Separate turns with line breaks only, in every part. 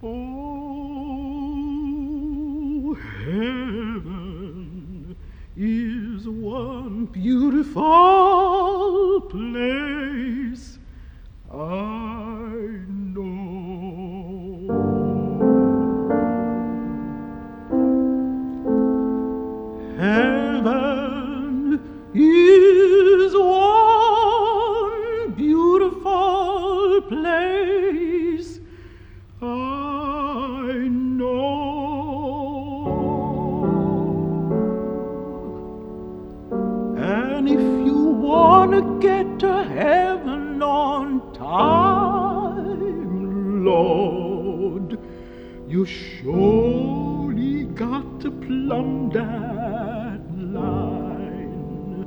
Oh, heaven is one beautiful place, I know. Heaven is one beautiful place, I know. And if you wanna get to heaven on time, Lord, you surely got to plumb that line.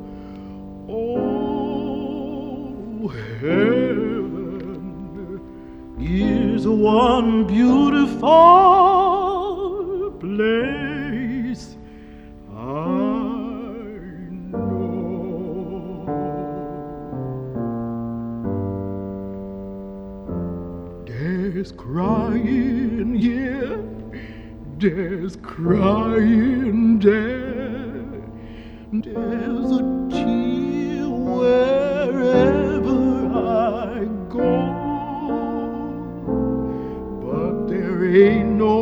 Oh, heaven is one beautiful place, I know. There's crying here, there's crying there, there's a tear wherever I go, but there ain't no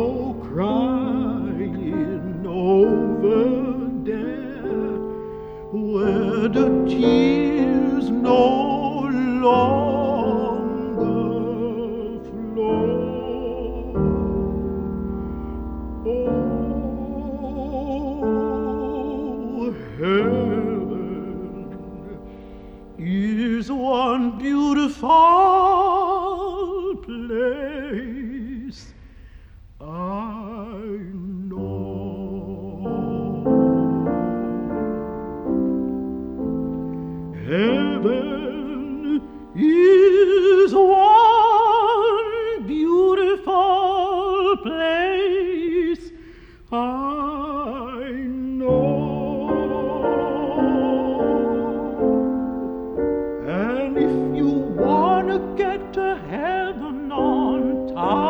crying over there where the tears no longer flow. Oh, heaven is one beautiful place, I know. Heaven is one beautiful place, I know. And if you wanna get to heaven on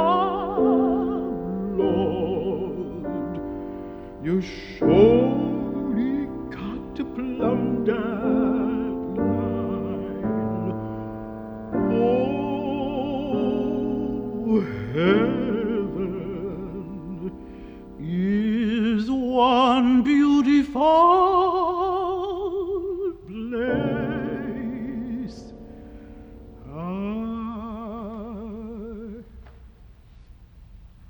time, Lord, you surely got to plumb that line. Oh, heaven is one beautiful